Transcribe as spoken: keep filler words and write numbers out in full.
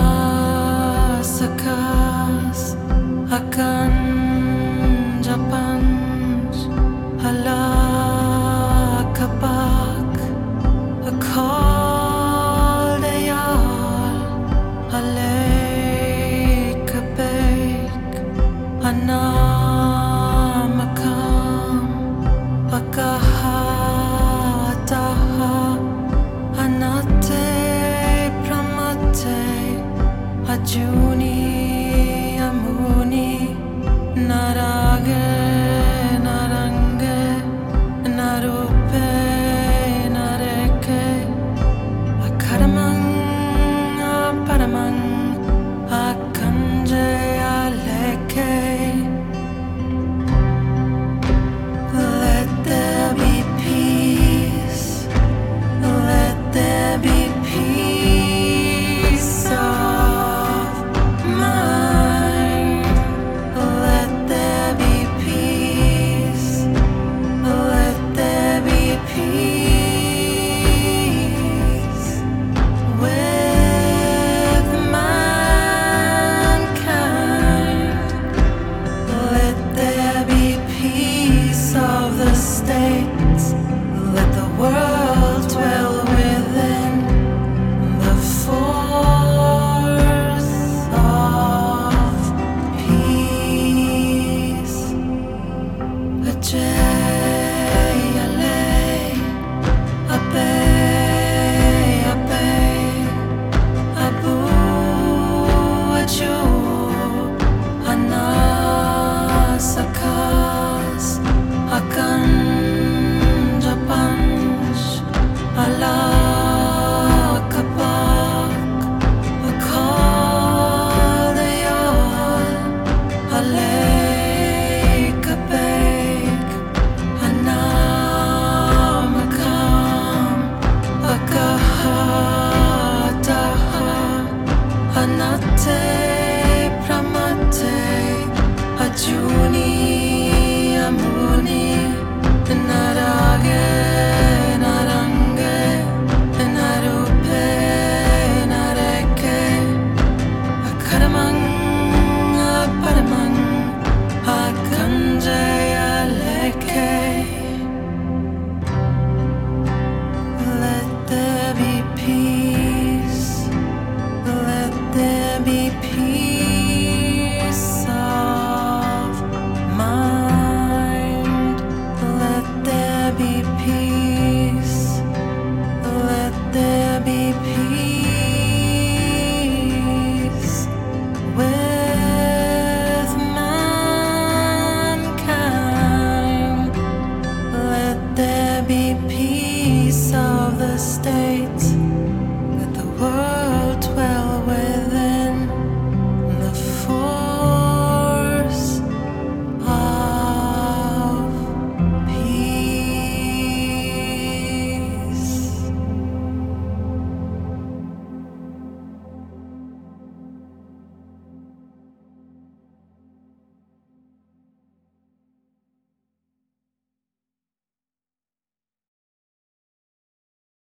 sakas akan Japanj hala kapag akal dayal alay kapag anamakam pakahataha anate pramate ajuni amuni narage narange narupe nareke akaramang aparamang akanje aleke. Let there be peace, let there be peace of mind. Let there be peace, let there be peace with mankind. Let there be peace of the states. Let the world dwell within the force of peace. Ajay, alay, abay, abay, abu, aju, anasakas akan Japanj ala kapag akal dayal alay kapag anamakam akahataha anate pramate ajuni amuni narage narange narupe nareke akaramang aparamang akanje aleke. Let there be peace, let there be peace